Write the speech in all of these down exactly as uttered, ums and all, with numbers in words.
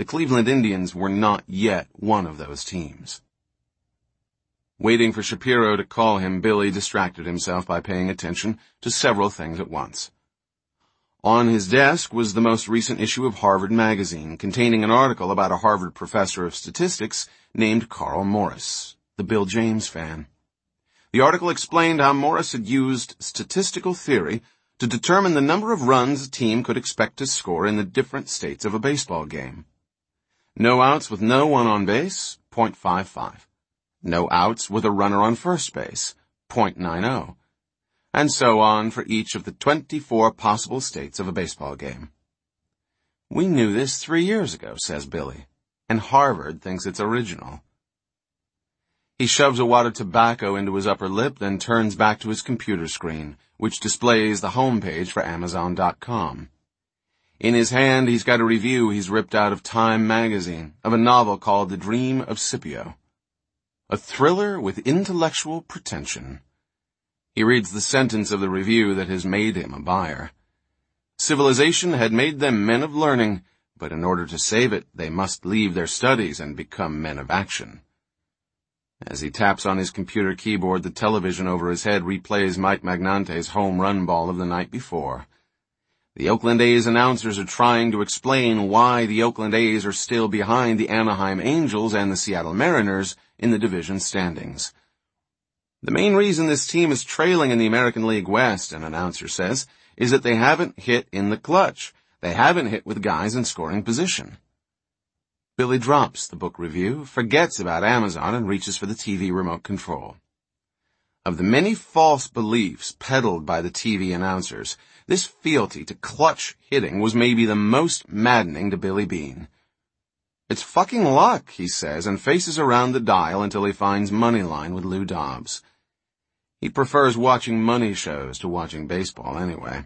Cleveland Indians were not yet one of those teams. Waiting for Shapiro to call him, Billy distracted himself by paying attention to several things at once. On his desk was the most recent issue of Harvard Magazine, containing an article about a Harvard professor of statistics named Carl Morris, the Bill James fan. The article explained how Morris had used statistical theory to determine the number of runs a team could expect to score in the different states of a baseball game. No outs with no one on base, point five five. No outs with a runner on first base, point nine oh. And so on for each of the twenty-four possible states of a baseball game. We knew this three years ago, says Billy, and Harvard thinks it's original. He shoves a wad of tobacco into his upper lip, then turns back to his computer screen, which displays the homepage for Amazon dot com. In his hand, he's got a review he's ripped out of Time magazine of a novel called The Dream of Scipio. A thriller with intellectual pretension. He reads the sentence of the review that has made him a buyer. Civilization had made them men of learning, but in order to save it, they must leave their studies and become men of action. As he taps on his computer keyboard, the television over his head replays Mike Magnante's home run ball of the night before. The Oakland A's announcers are trying to explain why the Oakland A's are still behind the Anaheim Angels and the Seattle Mariners in the division standings. The main reason this team is trailing in the American League West, an announcer says, is that they haven't hit in the clutch. They haven't hit with guys in scoring position. Billy drops the book review, forgets about Amazon, and reaches for the T V remote control. Of the many false beliefs peddled by the T V announcers, this fealty to clutch hitting was maybe the most maddening to Billy Beane. It's fucking luck, he says, and faces around the dial until he finds Moneyline with Lou Dobbs. He prefers watching money shows to watching baseball anyway.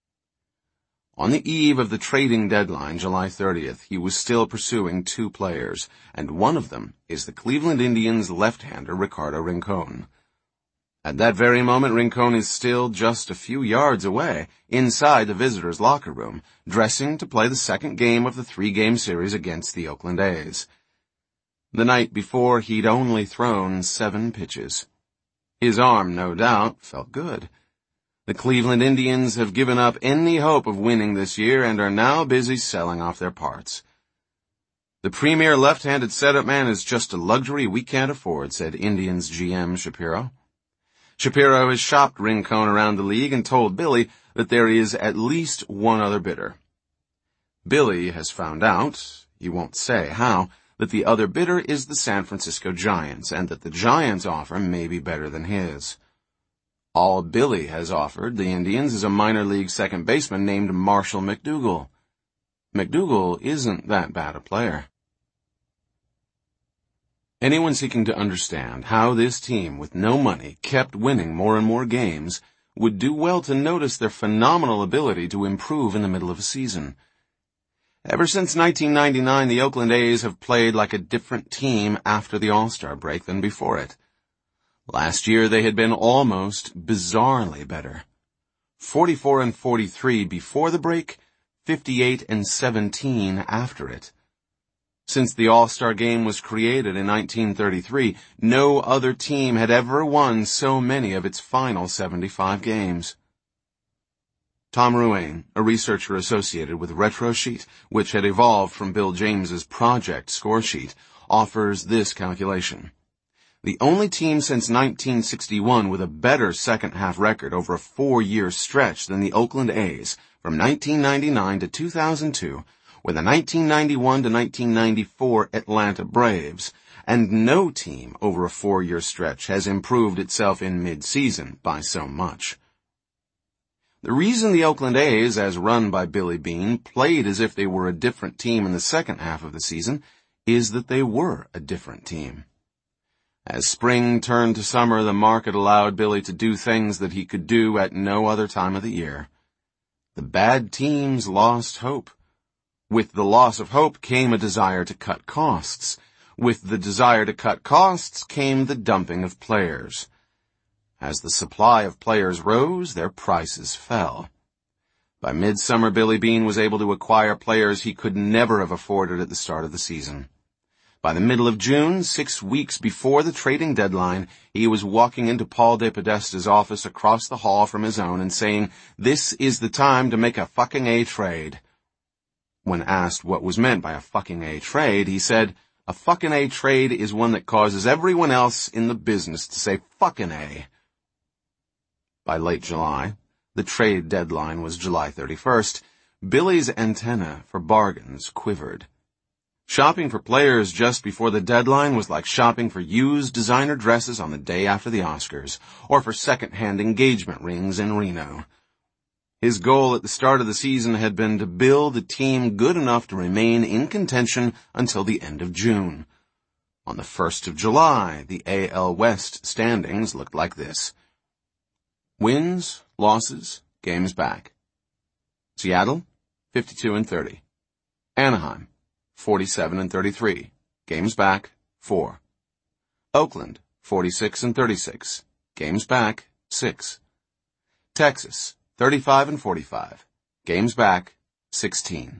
On the eve of the trading deadline, July thirtieth, he was still pursuing two players, and one of them is the Cleveland Indians left-hander Ricardo Rincon. At that very moment, Rincon is still just a few yards away, inside the visitors' locker room, dressing to play the second game of the three-game series against the Oakland A's. The night before, he'd only thrown seven pitches. His arm, no doubt, felt good. The Cleveland Indians have given up any hope of winning this year and are now busy selling off their parts. The premier left-handed setup man is just a luxury we can't afford, said Indians G M Shapiro. Shapiro has shopped Rincon around the league and told Billy that there is at least one other bidder. Billy has found out, he won't say how, that the other bidder is the San Francisco Giants, and that the Giants' offer may be better than his. All Billy has offered the Indians is a minor league second baseman named Marshall McDougall. McDougall isn't that bad a player. Anyone seeking to understand how this team with no money kept winning more and more games would do well to notice their phenomenal ability to improve in the middle of a season. Ever since nineteen ninety-nine, the Oakland A's have played like a different team after the All-Star break than before it. Last year they had been almost bizarrely better. forty-four and forty-three before the break, fifty-eight and seventeen after it. Since the All-Star Game was created in nineteen thirty-three, no other team had ever won so many of its final seventy-five games. Tom Ruane, a researcher associated with RetroSheet, which had evolved from Bill James's project scoresheet, offers this calculation. The only team since nineteen sixty-one with a better second-half record over a four-year stretch than the Oakland A's from nineteen ninety-nine to two thousand two were the nineteen ninety-one to nineteen ninety-four Atlanta Braves, and no team over a four-year stretch has improved itself in mid-season by so much. The reason the Oakland A's, as run by Billy Beane, played as if they were a different team in the second half of the season is that they were a different team. As spring turned to summer, the market allowed Billy to do things that he could do at no other time of the year. The bad teams lost hope. With the loss of hope came a desire to cut costs. With the desire to cut costs came the dumping of players. As the supply of players rose, their prices fell. By midsummer, Billy Beane was able to acquire players he could never have afforded at the start of the season. By the middle of June, six weeks before the trading deadline, he was walking into Paul DePodesta's office across the hall from his own and saying, "This is the time to make a fucking A trade." When asked what was meant by a fucking A trade, he said, "A fucking A trade is one that causes everyone else in the business to say fucking A." By late July, the trade deadline was July thirty-first, Billy's antenna for bargains quivered. Shopping for players just before the deadline was like shopping for used designer dresses on the day after the Oscars, or for second-hand engagement rings in Reno. His goal at the start of the season had been to build a team good enough to remain in contention until the end of June. On the first of July, the A L West standings looked like this. Wins, losses, games back. Seattle, fifty-two and thirty. Anaheim, forty-seven and thirty-three. Games back, four. Oakland, forty-six and thirty-six. Games back, six. Texas, thirty-five and forty-five. Games back, sixteen.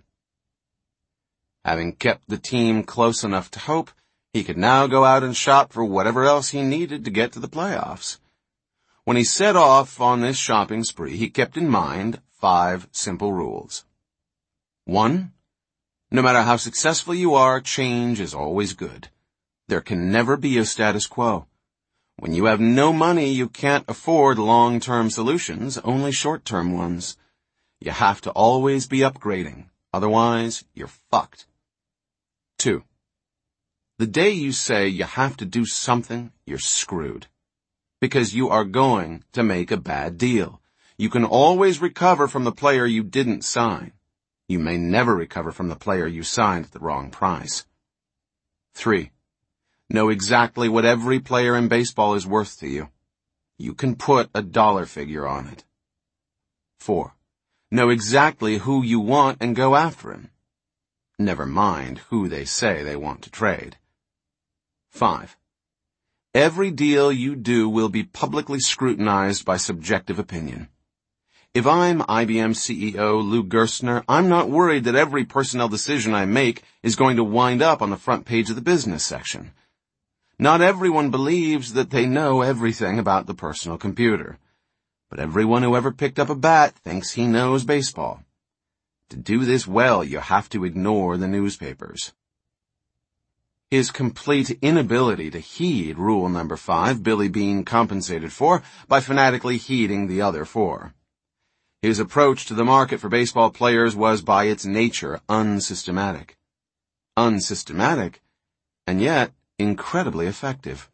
Having kept the team close enough to hope, he could now go out and shop for whatever else he needed to get to the playoffs. When he set off on this shopping spree, he kept in mind five simple rules. One, no matter how successful you are, change is always good. There can never be a status quo. When you have no money, you can't afford long-term solutions, only short-term ones. You have to always be upgrading. Otherwise, you're fucked. Two, the day you say you have to do something, you're screwed. Because you are going to make a bad deal. You can always recover from the player you didn't sign. You may never recover from the player you signed at the wrong price. Three, know exactly what every player in baseball is worth to you. You can put a dollar figure on it. Four, know exactly who you want and go after him. Never mind who they say they want to trade. Five, every deal you do will be publicly scrutinized by subjective opinion. If I'm I B M C E O Lou Gerstner, I'm not worried that every personnel decision I make is going to wind up on the front page of the business section. Not everyone believes that they know everything about the personal computer. But everyone who ever picked up a bat thinks he knows baseball. To do this well, you have to ignore the newspapers. His complete inability to heed rule number five, Billy Beane compensated for by fanatically heeding the other four. His approach to the market for baseball players was by its nature unsystematic. Unsystematic, and yet incredibly effective.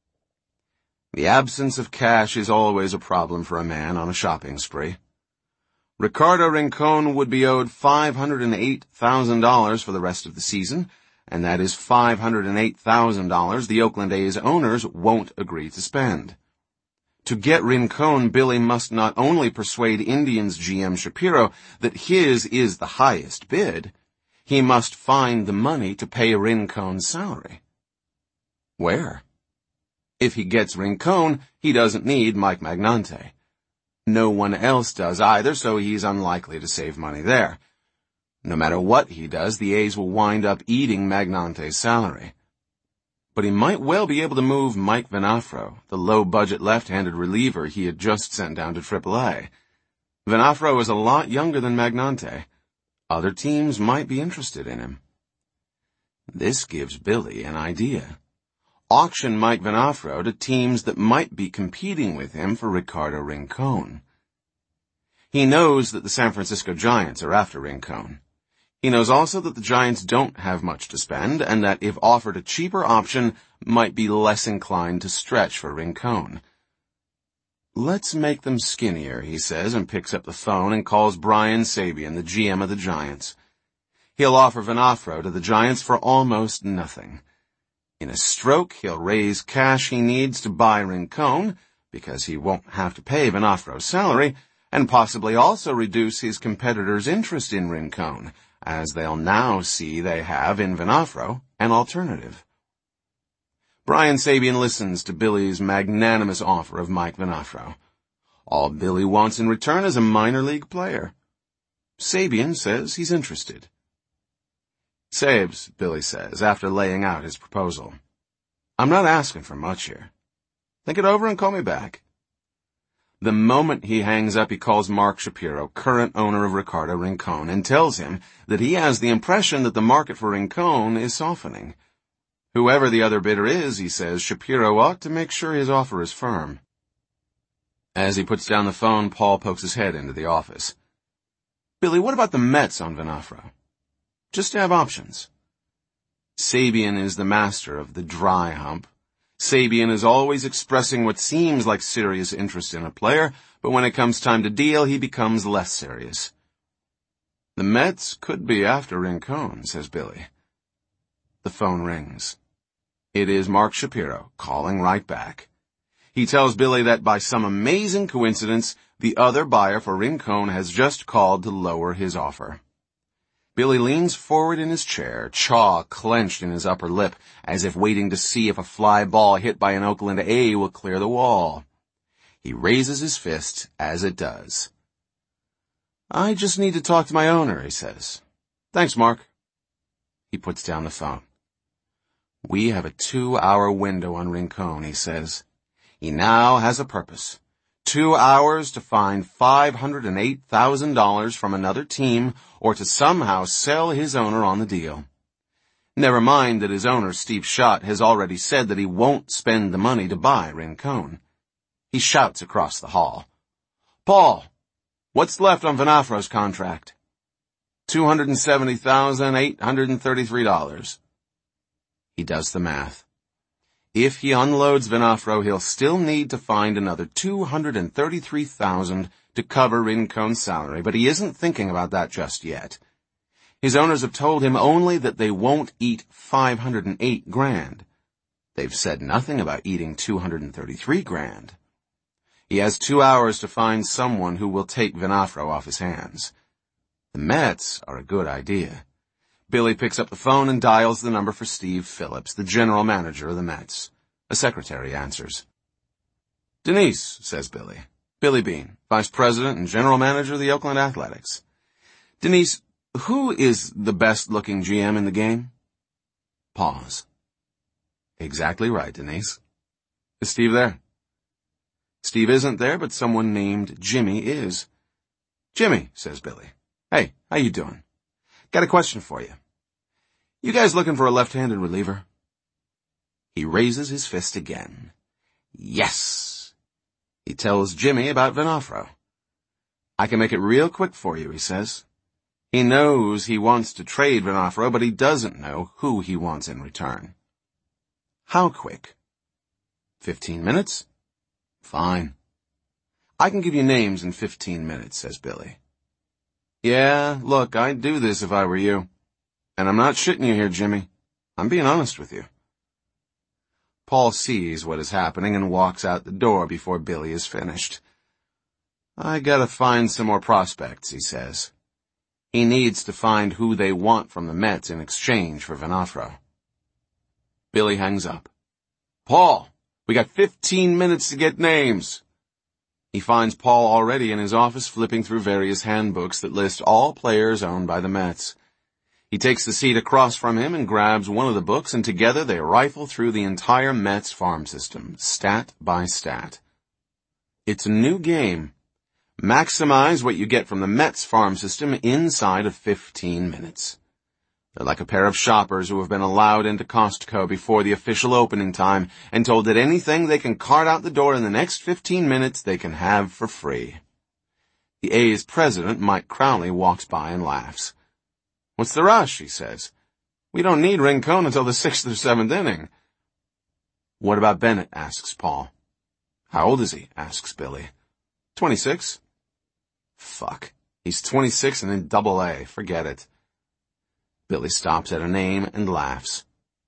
The absence of cash is always a problem for a man on a shopping spree. Ricardo Rincon would be owed five hundred eight thousand dollars for the rest of the season, and that is five hundred eight thousand dollars the Oakland A's owners won't agree to spend. To get Rincon, Billy must not only persuade Indians G M Shapiro that his is the highest bid, he must find the money to pay Rincon's salary. Where? If he gets Rincon, he doesn't need Mike Magnante. No one else does either, so he's unlikely to save money there. No matter what he does, the A's will wind up eating Magnante's salary. But he might well be able to move Mike Venafro, the low-budget left-handed reliever he had just sent down to triple A. Venafro is a lot younger than Magnante. Other teams might be interested in him. This gives Billy an idea. Auction Mike Venafro to teams that might be competing with him for Ricardo Rincon. He knows that the San Francisco Giants are after Rincon. He knows also that the Giants don't have much to spend, and that if offered a cheaper option, might be less inclined to stretch for Rincon. Let's make them skinnier, he says, and picks up the phone and calls Brian Sabean, the G M of the Giants. He'll offer Venafro to the Giants for almost nothing. In a stroke, he'll raise cash he needs to buy Rincon, because he won't have to pay Venafro's salary, and possibly also reduce his competitors' interest in Rincon, as they'll now see they have in Venafro an alternative. Brian Sabean listens to Billy's magnanimous offer of Mike Venafro. All Billy wants in return is a minor league player. Sabian says he's interested. Sabes, Billy says, after laying out his proposal. I'm not asking for much here. Think it over and call me back. The moment he hangs up, he calls Mark Shapiro, current owner of Ricardo Rincon, and tells him that he has the impression that the market for Rincon is softening. Whoever the other bidder is, he says, Shapiro ought to make sure his offer is firm. As he puts down the phone, Paul pokes his head into the office. Billy, what about the Mets on Venafro? Just to have options. Sabian is the master of the dry hump. Sabian is always expressing what seems like serious interest in a player, but when it comes time to deal, he becomes less serious. The Mets could be after Rincon, says Billy. The phone rings. It is Mark Shapiro, calling right back. He tells Billy that by some amazing coincidence, the other buyer for Rincon has just called to lower his offer. Billy leans forward in his chair, jaw clenched in his upper lip, as if waiting to see if a fly ball hit by an Oakland A will clear the wall. He raises his fist as it does. I just need to talk to my owner, he says. Thanks, Mark. He puts down the phone. We have a two-hour window on Rincon, he says. He now has a purpose. Two hours to find five hundred eight thousand dollars from another team or to somehow sell his owner on the deal. Never mind that his owner, Steve Schott, has already said that he won't spend the money to buy Rincon. He shouts across the hall. Paul, what's left on Venafro's contract? two hundred seventy thousand eight hundred thirty-three dollars. He does the math. If he unloads Venafro, he'll still need to find another two hundred thirty-three thousand dollars to cover Rincon's salary, but he isn't thinking about that just yet. His owners have told him only that they won't eat five hundred eight grand. They've said nothing about eating two hundred thirty-three grand. He has two hours to find someone who will take Venafro off his hands. The Mets are a good idea. Billy picks up the phone and dials the number for Steve Phillips, the general manager of the Mets. A secretary answers. Denise, says Billy. Billy Beane, vice president and general manager of the Oakland Athletics. Denise, who is the best-looking G M in the game? Pause. Exactly right, Denise. Is Steve there? Steve isn't there, but someone named Jimmy is. Jimmy, says Billy. Hey, how you doing? Got a question for you. You guys looking for a left-handed reliever? He raises his fist again. Yes. He tells Jimmy about Venafro. I can make it real quick for you, he says. He knows he wants to trade Venafro, but he doesn't know who he wants in return. How quick? Fifteen minutes? Fine. I can give you names in fifteen minutes, says Billy. Yeah, look, I'd do this if I were you. And I'm not shitting you here, Jimmy. I'm being honest with you. Paul sees what is happening and walks out the door before Billy is finished. I gotta find some more prospects, he says. He needs to find who they want from the Mets in exchange for Venafro. Billy hangs up. Paul, we got fifteen minutes to get names. He finds Paul already in his office flipping through various handbooks that list all players owned by the Mets. He takes the seat across from him and grabs one of the books, and together they rifle through the entire Mets farm system, stat by stat. It's a new game. Maximize what you get from the Mets farm system inside of fifteen minutes. They're like a pair of shoppers who have been allowed into Costco before the official opening time and told that anything they can cart out the door in the next fifteen minutes they can have for free. The A's president, Mike Crowley, walks by and laughs. What's the rush, he says. We don't need Rincon until the sixth or seventh inning. What about Bennett, asks Paul. How old is he, asks Billy. Twenty-six. Fuck. He's twenty-six and in double A. Forget it. Billy stops at a name and laughs.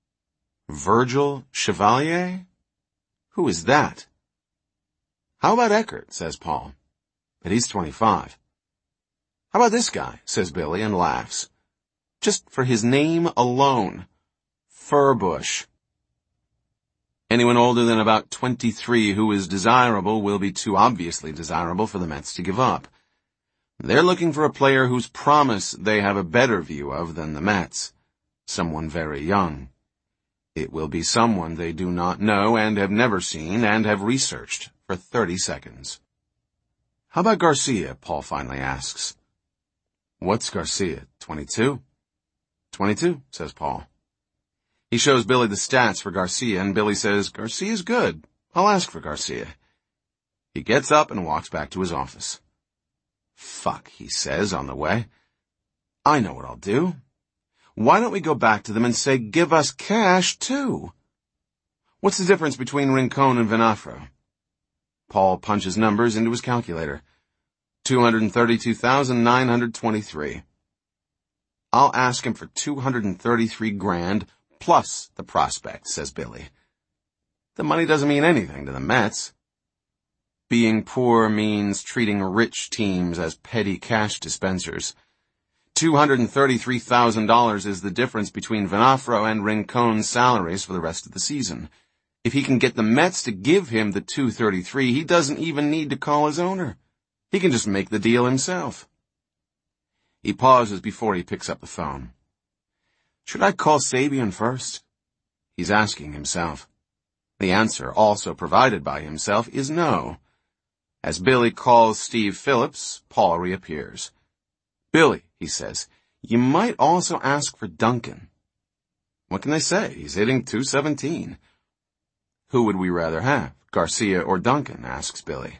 Virgil Chevalier? Who is that? How about Eckert, says Paul. But he's twenty-five. How about this guy, says Billy and laughs. Just for his name alone. Furbush. Anyone older than about twenty-three who is desirable will be too obviously desirable for the Mets to give up. They're looking for a player whose promise they have a better view of than the Mets. Someone very young. It will be someone they do not know and have never seen and have researched for thirty seconds. How about Garcia? Paul finally asks. What's Garcia? Twenty-two? Twenty-two, says Paul. He shows Billy the stats for Garcia, and Billy says, Garcia's good. I'll ask for Garcia. He gets up and walks back to his office. Fuck, he says on the way. I know what I'll do. Why don't we go back to them and say, give us cash, too? What's the difference between Rincon and Venafro? Paul punches numbers into his calculator. two hundred thirty-two thousand nine hundred twenty-three. I'll ask him for two hundred thirty-three grand plus the prospect, says Billy. The money doesn't mean anything to the Mets. Being poor means treating rich teams as petty cash dispensers. two hundred thirty-three thousand dollars is the difference between Venafro and Rincon's salaries for the rest of the season. If he can get the Mets to give him the two hundred thirty-three, he doesn't even need to call his owner. He can just make the deal himself. He pauses before he picks up the phone. Should I call Sabian first? He's asking himself. The answer, also provided by himself, is no. As Billy calls Steve Phillips, Paul reappears. Billy, he says, you might also ask for Duncan. What can they say? He's hitting two seventeen. Who would we rather have, Garcia or Duncan? Asks Billy.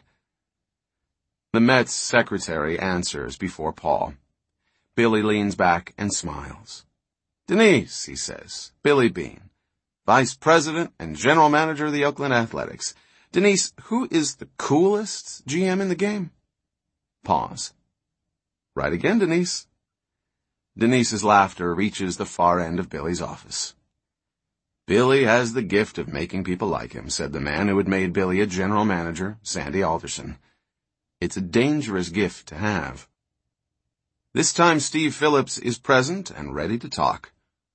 The Mets secretary answers before Paul. Billy leans back and smiles. Denise, he says, Billy Beane, vice president and general manager of the Oakland Athletics. Denise, who is the coolest G M in the game? Pause. Right again, Denise. Denise's laughter reaches the far end of Billy's office. Billy has the gift of making people like him, said the man who had made Billy a general manager, Sandy Alderson. It's a dangerous gift to have. This time Steve Phillips is present and ready to talk.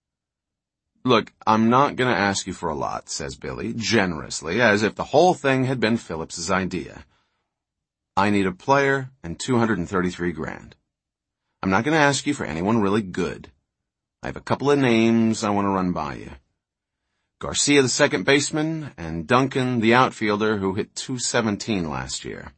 Look, I'm not going to ask you for a lot, says Billy, generously, as if the whole thing had been Phillips's idea. I need a player and two hundred thirty-three grand. I'm not going to ask you for anyone really good. I have a couple of names I want to run by you. Garcia, the second baseman, and Duncan, the outfielder who hit two seventeen last year.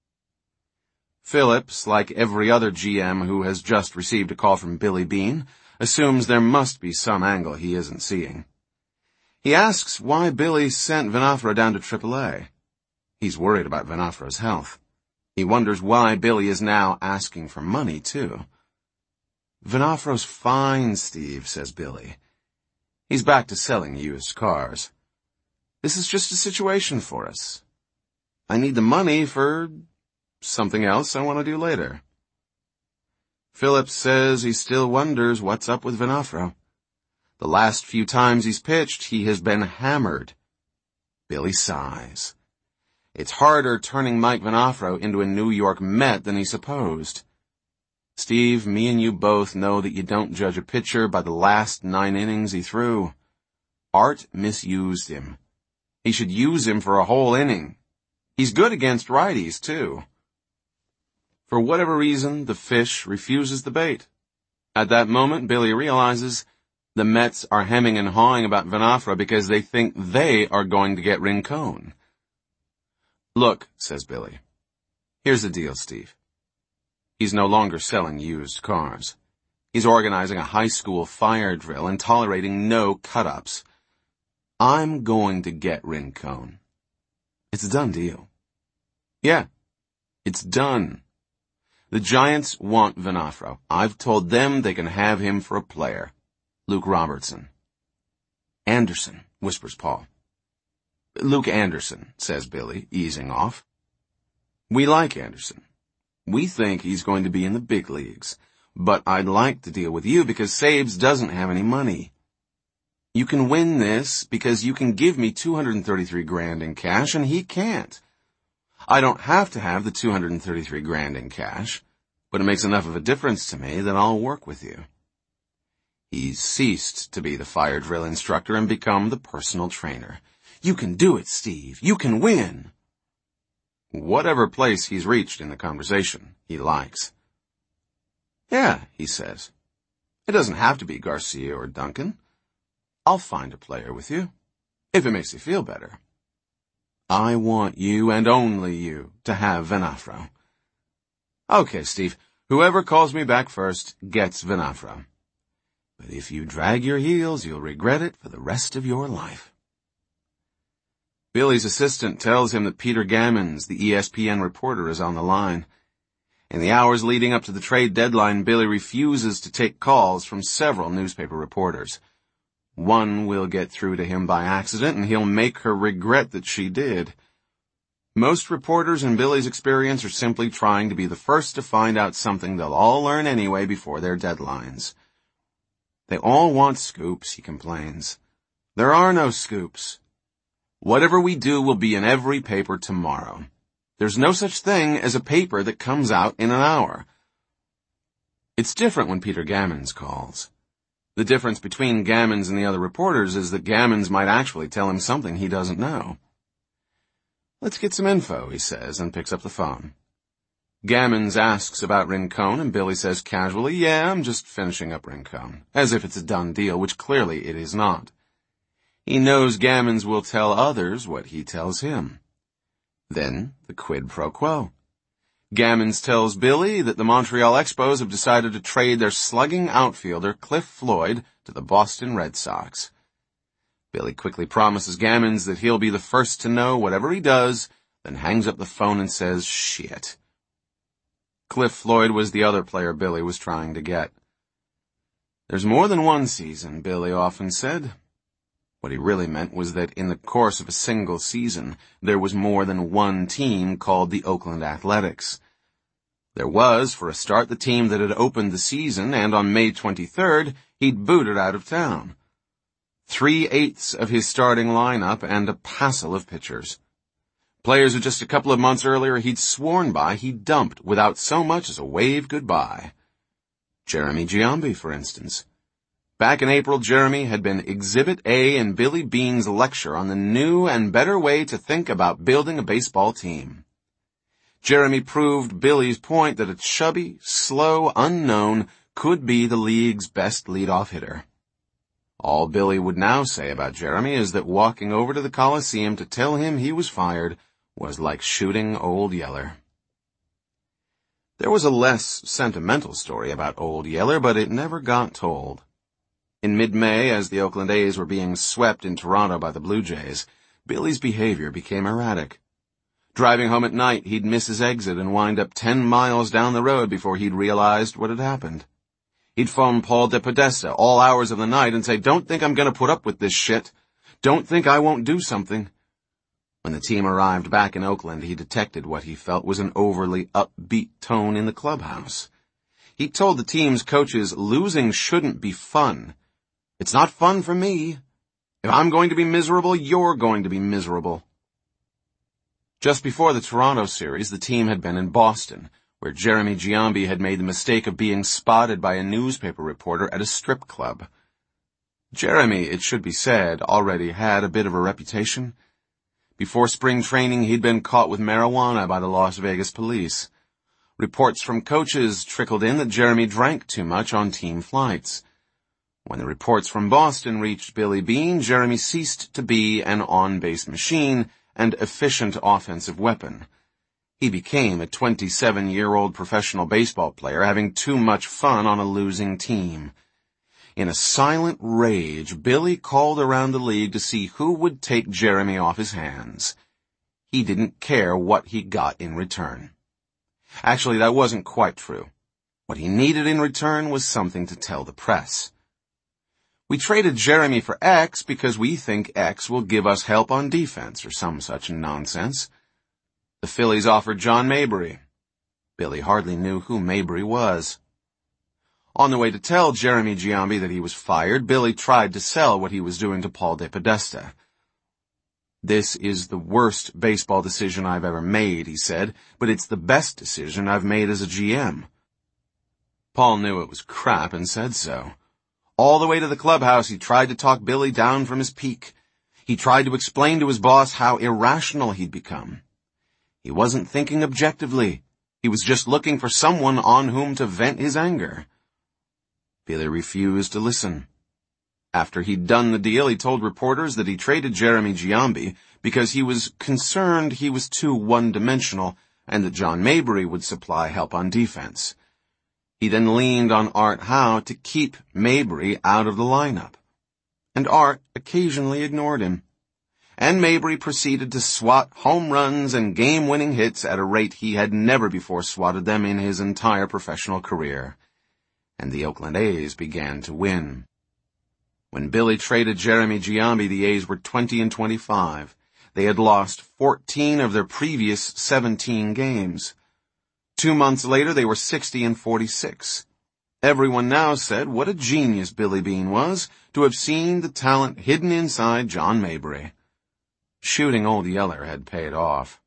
Phillips, like every other G M who has just received a call from Billy Beane, assumes there must be some angle he isn't seeing. He asks why Billy sent Venafro down to triple A. He's worried about Venafro's health. He wonders why Billy is now asking for money, too. Venafro's fine, Steve, says Billy. He's back to selling used cars. This is just a situation for us. I need the money for something else I want to do later. Phillips says he still wonders what's up with Venafro. The last few times he's pitched, he has been hammered. Billy sighs. It's harder turning Mike Venafro into a New York Met than he supposed. Steve, me and you both know that you don't judge a pitcher by the last nine innings he threw. Art misused him. He should use him for a whole inning. He's good against righties, too. For whatever reason, the fish refuses the bait. At that moment, Billy realizes the Mets are hemming and hawing about Venafro because they think they are going to get Rincon. Look, says Billy. Here's the deal, Steve. He's no longer selling used cars. He's organizing a high school fire drill and tolerating no cut-ups. I'm going to get Rincon. It's a done deal. Yeah, it's done. The Giants want Venafro. I've told them they can have him for a player. Luke Robertson. Anderson, whispers Paul. Luke Anderson, says Billy, easing off. We like Anderson. We think he's going to be in the big leagues. But I'd like to deal with you because Sabes doesn't have any money. You can win this because you can give me two hundred thirty-three grand in cash and he can't. I don't have to have the two hundred thirty-three grand in cash, but it makes enough of a difference to me that I'll work with you. He's ceased to be the fire drill instructor and become the personal trainer. You can do it, Steve. You can win. Whatever place he's reached in the conversation, he likes. Yeah, he says. It doesn't have to be Garcia or Duncan. I'll find a player with you, if it makes you feel better. I want you, and only you, to have Venafro. Okay, Steve, whoever calls me back first gets Venafro. But if you drag your heels, you'll regret it for the rest of your life. Billy's assistant tells him that Peter Gammons, the E S P N reporter, is on the line. In the hours leading up to the trade deadline, Billy refuses to take calls from several newspaper reporters. One will get through to him by accident, and he'll make her regret that she did. Most reporters in Billy's experience are simply trying to be the first to find out something they'll all learn anyway before their deadlines. They all want scoops, he complains. There are no scoops. Whatever we do will be in every paper tomorrow. There's no such thing as a paper that comes out in an hour. It's different when Peter Gammons calls. The difference between Gammons and the other reporters is that Gammons might actually tell him something he doesn't know. Let's get some info, he says, and picks up the phone. Gammons asks about Rincon, and Billy says casually, yeah, I'm just finishing up Rincon, as if it's a done deal, which clearly it is not. He knows Gammons will tell others what he tells him. Then, the quid pro quo. Gammons tells Billy that the Montreal Expos have decided to trade their slugging outfielder Cliff Floyd to the Boston Red Sox. Billy quickly promises Gammons that he'll be the first to know whatever he does, then hangs up the phone and says, shit. Cliff Floyd was the other player Billy was trying to get. There's more than one season, Billy often said. What he really meant was that in the course of a single season, there was more than one team called the Oakland Athletics. There was, for a start, the team that had opened the season, and on May twenty-third, he'd booted out of town. Three-eighths of his starting lineup and a passel of pitchers. Players who just a couple of months earlier he'd sworn by he'd dumped without so much as a wave goodbye. Jeremy Giambi, for instance. Back in April, Jeremy had been Exhibit A in Billy Beane's lecture on the new and better way to think about building a baseball team. Jeremy proved Billy's point that a chubby, slow, unknown could be the league's best leadoff hitter. All Billy would now say about Jeremy is that walking over to the Coliseum to tell him he was fired was like shooting Old Yeller. There was a less sentimental story about Old Yeller, but it never got told. In mid-May, as the Oakland A's were being swept in Toronto by the Blue Jays, Billy's behavior became erratic. Driving home at night, he'd miss his exit and wind up ten miles down the road before he'd realized what had happened. He'd phone Paul DePodesta all hours of the night and say, don't think I'm going to put up with this shit. Don't think I won't do something. When the team arrived back in Oakland, he detected what he felt was an overly upbeat tone in the clubhouse. He told the team's coaches losing shouldn't be fun. It's not fun for me. If I'm going to be miserable, you're going to be miserable. Just before the Toronto series, the team had been in Boston, where Jeremy Giambi had made the mistake of being spotted by a newspaper reporter at a strip club. Jeremy, it should be said, already had a bit of a reputation. Before spring training, he'd been caught with marijuana by the Las Vegas police. Reports from coaches trickled in that Jeremy drank too much on team flights. When the reports from Boston reached Billy Beane, Jeremy ceased to be an on-base machine and efficient offensive weapon. He became a twenty-seven-year-old professional baseball player having too much fun on a losing team. In a silent rage, Billy called around the league to see who would take Jeremy off his hands. He didn't care what he got in return. Actually, that wasn't quite true. What he needed in return was something to tell the press. We traded Jeremy for X because we think X will give us help on defense or some such nonsense. The Phillies offered John Mabry. Billy hardly knew who Mabry was. On the way to tell Jeremy Giambi that he was fired, Billy tried to sell what he was doing to Paul DePodesta. This is the worst baseball decision I've ever made, he said, but it's the best decision I've made as a G M. Paul knew it was crap and said so. All the way to the clubhouse, he tried to talk Billy down from his peak. He tried to explain to his boss how irrational he'd become. He wasn't thinking objectively. He was just looking for someone on whom to vent his anger. Billy refused to listen. After he'd done the deal, he told reporters that he traded Jeremy Giambi because he was concerned he was too one-dimensional and that John Mabry would supply help on defense. He then leaned on Art Howe to keep Mabry out of the lineup. And Art occasionally ignored him. And Mabry proceeded to swat home runs and game-winning hits at a rate he had never before swatted them in his entire professional career. And the Oakland A's began to win. When Billy traded Jeremy Giambi, the A's were twenty and twenty-five. They had lost fourteen of their previous seventeen games. Two months later, they were sixty and forty-six. Everyone now said what a genius Billy Beane was to have seen the talent hidden inside John Mabry. Shooting Old Yeller had paid off.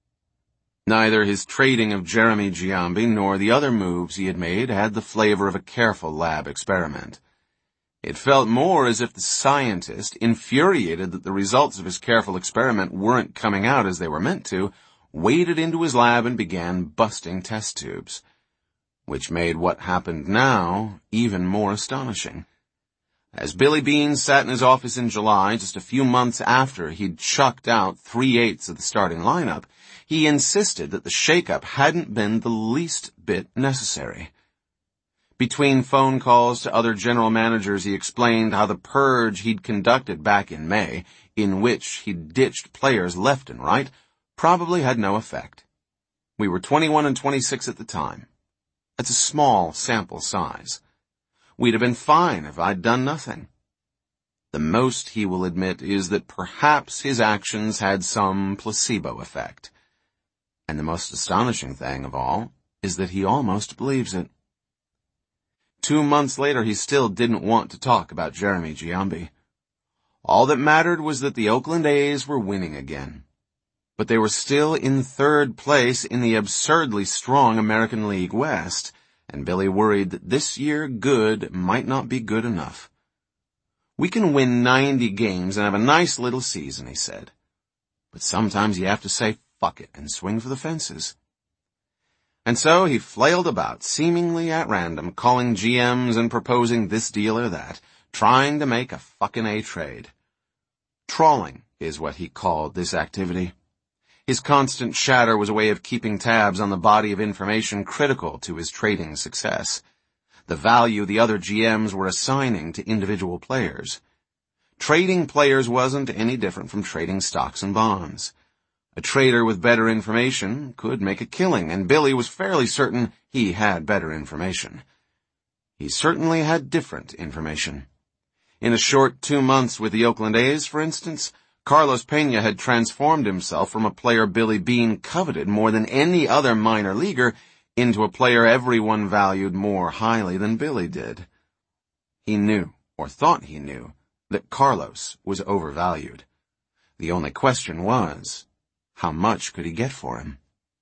Neither his trading of Jeremy Giambi nor the other moves he had made had the flavor of a careful lab experiment. It felt more as if the scientist, infuriated that the results of his careful experiment weren't coming out as they were meant to, waded into his lab and began busting test tubes. Which made what happened now even more astonishing. As Billy Beane sat in his office in July, just a few months after he'd chucked out three-eighths of the starting lineup, he insisted that the shakeup hadn't been the least bit necessary. Between phone calls to other general managers, he explained how the purge he'd conducted back in May, in which he'd ditched players left and right, probably had no effect. We were twenty-one and twenty-six at the time. That's a small sample size. We'd have been fine if I'd done nothing. The most he will admit is that perhaps his actions had some placebo effect. And the most astonishing thing of all is that he almost believes it. Two months later, he still didn't want to talk about Jeremy Giambi. All that mattered was that the Oakland A's were winning again. But they were still in third place in the absurdly strong American League West, and Billy worried that this year good might not be good enough. We can win ninety games and have a nice little season, he said. But sometimes you have to say fuck it and swing for the fences. And so he flailed about, seemingly at random, calling G Ms and proposing this deal or that, trying to make a fucking A trade. Trawling is what he called this activity. His constant chatter was a way of keeping tabs on the body of information critical to his trading success, the value the other G Ms were assigning to individual players. Trading players wasn't any different from trading stocks and bonds. A trader with better information could make a killing, and Billy was fairly certain he had better information. He certainly had different information. In a short two months with the Oakland A's, for instance, Carlos Pena had transformed himself from a player Billy Beane coveted more than any other minor leaguer into a player everyone valued more highly than Billy did. He knew, or thought he knew, that Carlos was overvalued. The only question was, how much could he get for him?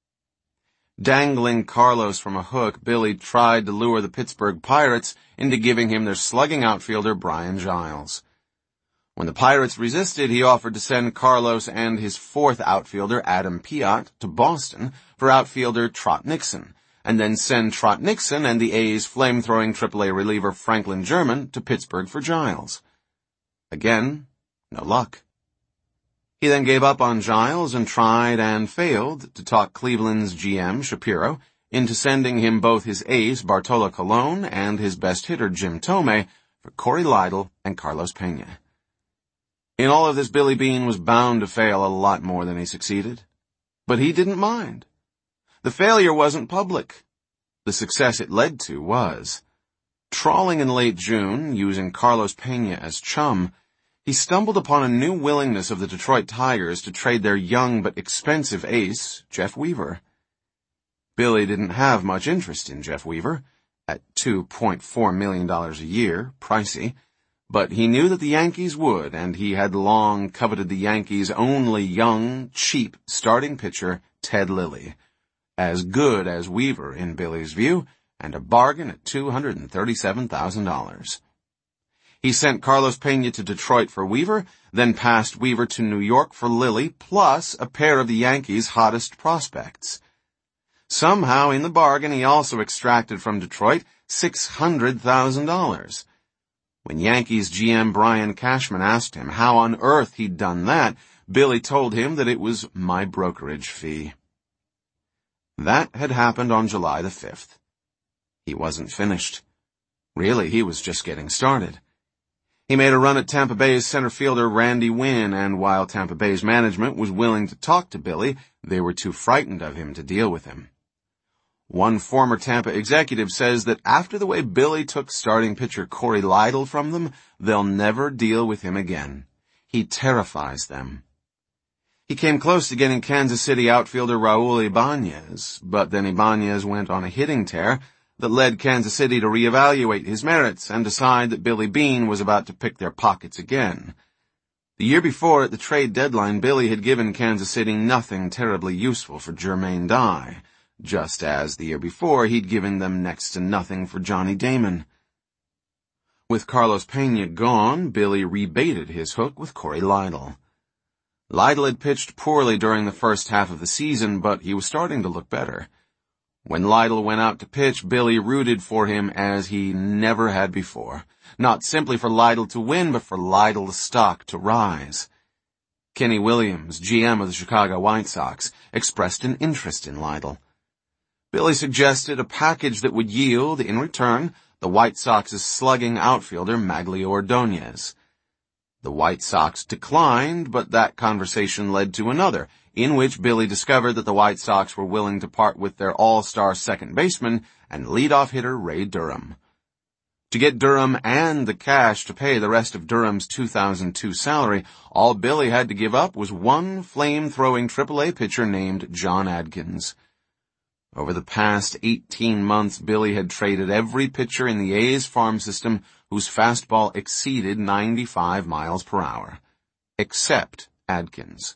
Dangling Carlos from a hook, Billy tried to lure the Pittsburgh Pirates into giving him their slugging outfielder Brian Giles. When the Pirates resisted, he offered to send Carlos and his fourth outfielder, Adam Piott, to Boston for outfielder Trot Nixon, and then send Trot Nixon and the A's flame-throwing triple A reliever Franklin German to Pittsburgh for Giles. Again, no luck. He then gave up on Giles and tried and failed to talk Cleveland's G M, Shapiro, into sending him both his ace, Bartolo Colon, and his best hitter, Jim Thome, for Corey Lidle and Carlos Pena. In all of this, Billy Beane was bound to fail a lot more than he succeeded. But he didn't mind. The failure wasn't public. The success it led to was. Trawling in late June, using Carlos Pena as chum, he stumbled upon a new willingness of the Detroit Tigers to trade their young but expensive ace, Jeff Weaver. Billy didn't have much interest in Jeff Weaver, at two point four million dollars a year, pricey, but he knew that the Yankees would, and he had long coveted the Yankees' only young, cheap starting pitcher, Ted Lilly, as good as Weaver in Billy's view, and a bargain at two hundred thirty-seven thousand dollars. He sent Carlos Pena to Detroit for Weaver, then passed Weaver to New York for Lilly, plus a pair of the Yankees' hottest prospects. Somehow, in the bargain, he also extracted from Detroit six hundred thousand dollars. When Yankees G M Brian Cashman asked him how on earth he'd done that, Billy told him that it was my brokerage fee. That had happened on July the fifth. He wasn't finished. Really, he was just getting started. He made a run at Tampa Bay's center fielder Randy Winn, and while Tampa Bay's management was willing to talk to Billy, they were too frightened of him to deal with him. One former Tampa executive says that after the way Billy took starting pitcher Corey Lidle from them, they'll never deal with him again. He terrifies them. He came close to getting Kansas City outfielder Raul Ibanez, but then Ibanez went on a hitting tear that led Kansas City to reevaluate his merits and decide that Billy Beane was about to pick their pockets again. The year before, at the trade deadline, Billy had given Kansas City nothing terribly useful for Jermaine Dye, just as the year before he'd given them next to nothing for Johnny Damon. With Carlos Pena gone, Billy rebaited his hook with Corey Lidle. Lidle had pitched poorly during the first half of the season, but he was starting to look better. When Lidle went out to pitch, Billy rooted for him as he never had before, not simply for Lidle to win, but for Lidle's stock to rise. Kenny Williams, G M of the Chicago White Sox, expressed an interest in Lidle. Billy suggested a package that would yield, in return, the White Sox's slugging outfielder Maglio Ordonez. The White Sox declined, but that conversation led to another, in which Billy discovered that the White Sox were willing to part with their all-star second baseman and leadoff hitter Ray Durham. To get Durham and the cash to pay the rest of Durham's two thousand two salary, all Billy had to give up was one flame-throwing triple A pitcher named John Adkins. Over the past eighteen months, Billy had traded every pitcher in the A's farm system whose fastball exceeded ninety-five miles per hour. Except Adkins.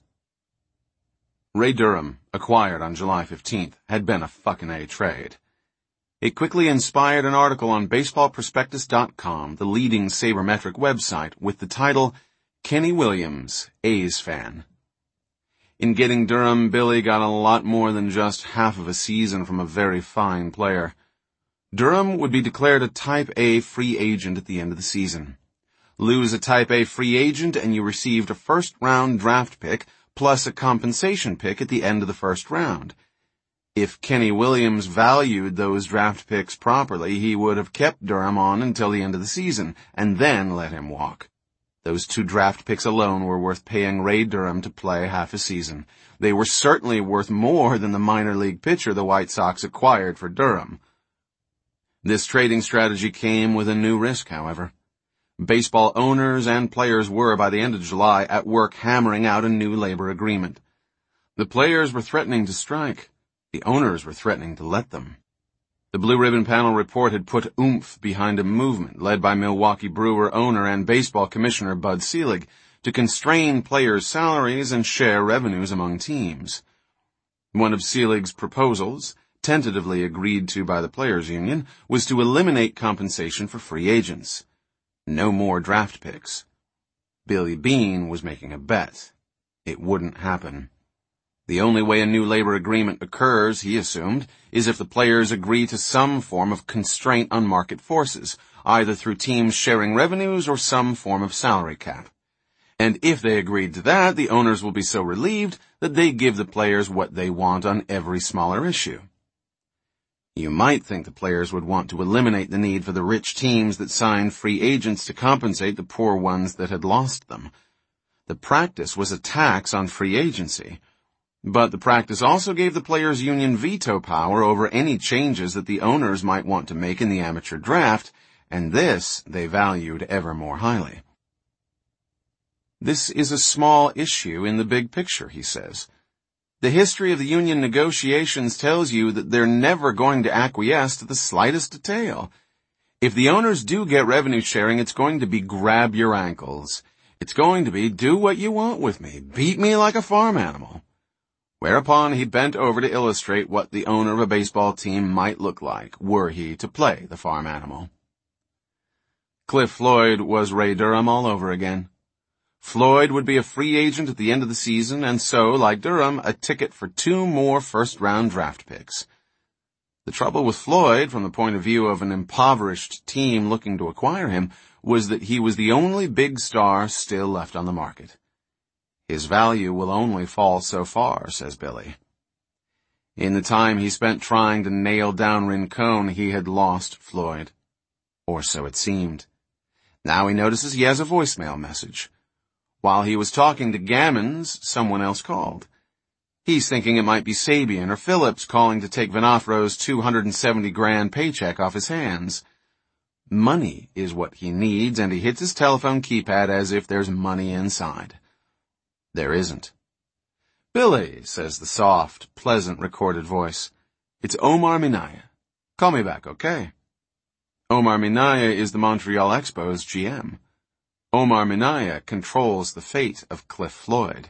Ray Durham, acquired on July fifteenth, had been a fucking A trade. It quickly inspired an article on baseball prospectus dot com, the leading sabermetric website, with the title, Kenny Williams, A's Fan. In getting Durham, Billy got a lot more than just half of a season from a very fine player. Durham would be declared a Type A free agent at the end of the season. Lose a Type A free agent and you received a first-round draft pick plus a compensation pick at the end of the first round. If Kenny Williams valued those draft picks properly, he would have kept Durham on until the end of the season, and then let him walk. Those two draft picks alone were worth paying Ray Durham to play half a season. They were certainly worth more than the minor league pitcher the White Sox acquired for Durham. This trading strategy came with a new risk, however. Baseball owners and players were, by the end of July, at work hammering out a new labor agreement. The players were threatening to strike. The owners were threatening to let them. The Blue Ribbon Panel report had put oomph behind a movement led by Milwaukee Brewer owner and baseball commissioner Bud Selig to constrain players' salaries and share revenues among teams. One of Selig's proposals, tentatively agreed to by the players' union, was to eliminate compensation for free agents. No more draft picks. Billy Beane was making a bet. It wouldn't happen. The only way a new labor agreement occurs, he assumed, is if the players agree to some form of constraint on market forces, either through teams sharing revenues or some form of salary cap. And if they agreed to that, the owners will be so relieved that they give the players what they want on every smaller issue. You might think the players would want to eliminate the need for the rich teams that signed free agents to compensate the poor ones that had lost them. The practice was a tax on free agency. But the practice also gave the players' union veto power over any changes that the owners might want to make in the amateur draft, and this they valued ever more highly. This is a small issue in the big picture, he says. The history of the union negotiations tells you that they're never going to acquiesce to the slightest detail. If the owners do get revenue sharing, it's going to be grab your ankles. It's going to be do what you want with me, beat me like a farm animal. Whereupon he bent over to illustrate what the owner of a baseball team might look like, were he to play the farm animal. Cliff Floyd was Ray Durham all over again. Floyd would be a free agent at the end of the season, and so, like Durham, a ticket for two more first-round draft picks. The trouble with Floyd, from the point of view of an impoverished team looking to acquire him, was that he was the only big star still left on the market. His value will only fall so far, says Billy. In the time he spent trying to nail down Rincon, he had lost Floyd. Or so it seemed. Now he notices he has a voicemail message. While he was talking to Gammons, someone else called. He's thinking it might be Sabian or Phillips calling to take Venafro's two hundred seventy grand paycheck off his hands. Money is what he needs, and he hits his telephone keypad as if there's money inside. There isn't. "Billy," says the soft, pleasant recorded voice. "It's Omar Minaya. Call me back, okay?" Omar Minaya is the Montreal Expos G M. Omar Minaya controls the fate of Cliff Floyd.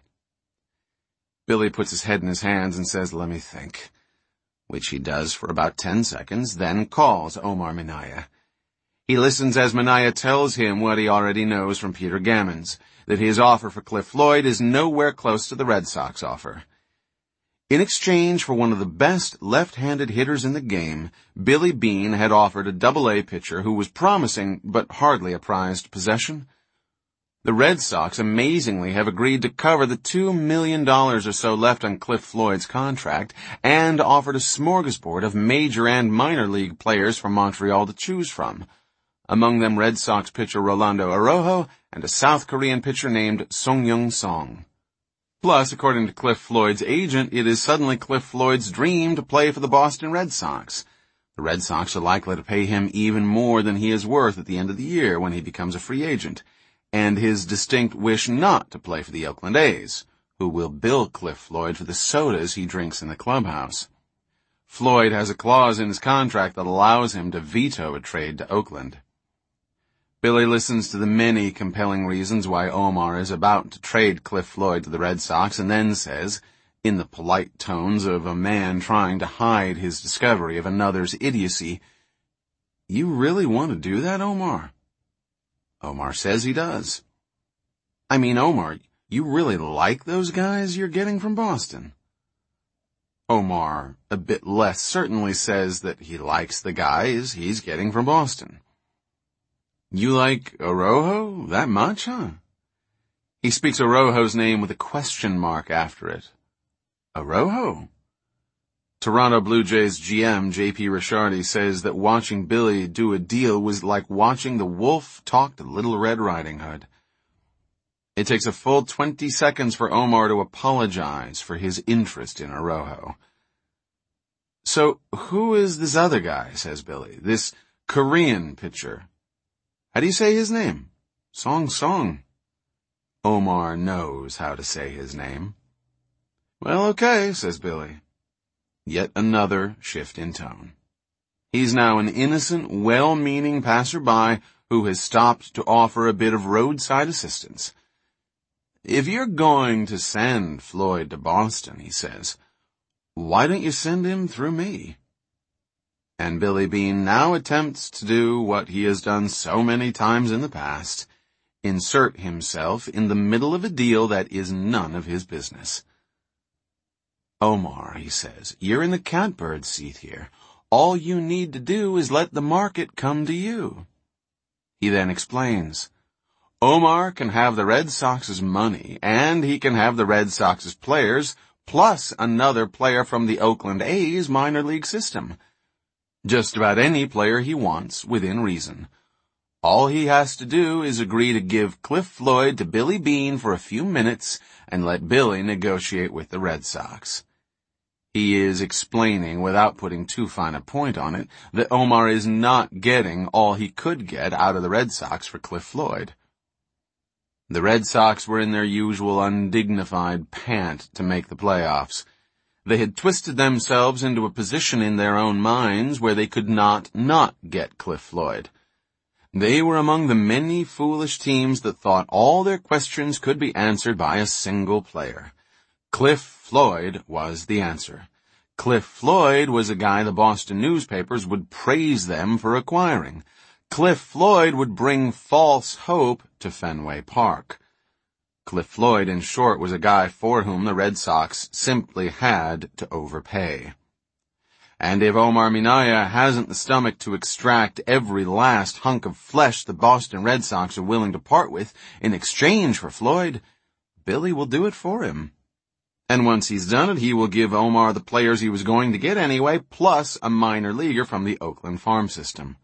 Billy puts his head in his hands and says, "Let me think," which he does for about ten seconds, then calls Omar Minaya. He listens as Minaya tells him what he already knows from Peter Gammons, that his offer for Cliff Floyd is nowhere close to the Red Sox offer. In exchange for one of the best left-handed hitters in the game, Billy Beane had offered a double-A pitcher who was promising but hardly a prized possession. The Red Sox amazingly have agreed to cover the two million dollars or so left on Cliff Floyd's contract and offered a smorgasbord of major and minor league players from Montreal to choose from. Among them Red Sox pitcher Rolando Araujo and a South Korean pitcher named Song-Young Song. Plus, according to Cliff Floyd's agent, it is suddenly Cliff Floyd's dream to play for the Boston Red Sox. The Red Sox are likely to pay him even more than he is worth at the end of the year when he becomes a free agent, and his distinct wish not to play for the Oakland A's, who will bill Cliff Floyd for the sodas he drinks in the clubhouse. Floyd has a clause in his contract that allows him to veto a trade to Oakland. Billy listens to the many compelling reasons why Omar is about to trade Cliff Floyd to the Red Sox and then says, in the polite tones of a man trying to hide his discovery of another's idiocy, "You really want to do that, Omar?" Omar says he does. "I mean, Omar, you really like those guys you're getting from Boston?" Omar, a bit less certainly, says that he likes the guys he's getting from Boston. "You like Araujo that much, huh?" He speaks Araujo's name with a question mark after it. Araujo? Toronto Blue Jays G M J P Ricciardi says that watching Billy do a deal was like watching the wolf talk to Little Red Riding Hood. It takes a full twenty seconds for Omar to apologize for his interest in Araujo. "So, who is this other guy," says Billy, "this Korean pitcher? How do you say his name?" "Song Song." Omar knows how to say his name. "Well, okay," says Billy. Yet another shift in tone. He's now an innocent, well-meaning passerby who has stopped to offer a bit of roadside assistance. "If you're going to send Floyd to Boston," he says, "why don't you send him through me?" And Billy Beane now attempts to do what he has done so many times in the past, insert himself in the middle of a deal that is none of his business. "Omar," he says, "you're in the catbird seat here. All you need to do is let the market come to you." He then explains. Omar can have the Red Sox's money, and he can have the Red Sox's players, plus another player from the Oakland A's minor league system. Just about any player he wants, within reason. All he has to do is agree to give Cliff Floyd to Billy Beane for a few minutes and let Billy negotiate with the Red Sox. He is explaining, without putting too fine a point on it, that Omar is not getting all he could get out of the Red Sox for Cliff Floyd. The Red Sox were in their usual undignified pant to make the playoffs. They had twisted themselves into a position in their own minds where they could not not get Cliff Floyd. They were among the many foolish teams that thought all their questions could be answered by a single player. Cliff Floyd was the answer. Cliff Floyd was a guy the Boston newspapers would praise them for acquiring. Cliff Floyd would bring false hope to Fenway Park. Cliff Floyd, in short, was a guy for whom the Red Sox simply had to overpay. And if Omar Minaya hasn't the stomach to extract every last hunk of flesh the Boston Red Sox are willing to part with in exchange for Floyd, Billy will do it for him. And once he's done it, he will give Omar the players he was going to get anyway, plus a minor leaguer from the Oakland farm system.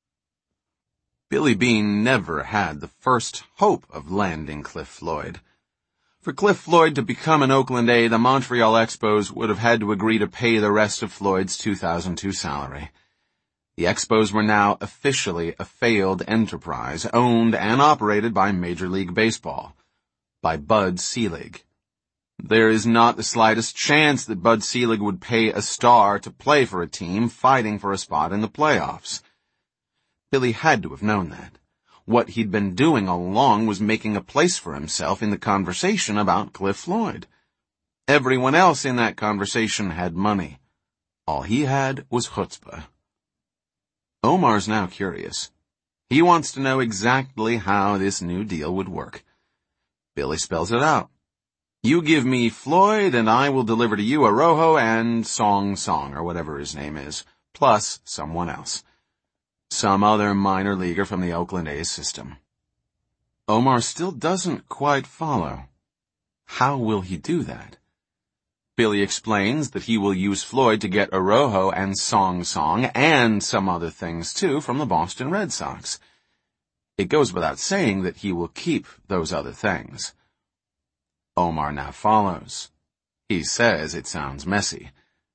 Billy Beane never had the first hope of landing Cliff Floyd. For Cliff Floyd to become an Oakland A, the Montreal Expos would have had to agree to pay the rest of Floyd's two thousand two salary. The Expos were now officially a failed enterprise, owned and operated by Major League Baseball, by Bud Selig. There is not the slightest chance that Bud Selig would pay a star to play for a team fighting for a spot in the playoffs. Billy had to have known that. What he'd been doing all along was making a place for himself in the conversation about Cliff Floyd. Everyone else in that conversation had money. All he had was chutzpah. Omar's now curious. He wants to know exactly how this new deal would work. Billy spells it out. You give me Floyd and I will deliver to you Arrojo and Song Song, or whatever his name is, plus someone else. Some other minor leaguer from the Oakland A's system. Omar still doesn't quite follow. How will he do that? Billy explains that he will use Floyd to get Arrojo and Song Song and some other things too from the Boston Red Sox. It goes without saying that he will keep those other things. Omar now follows. He says it sounds messy.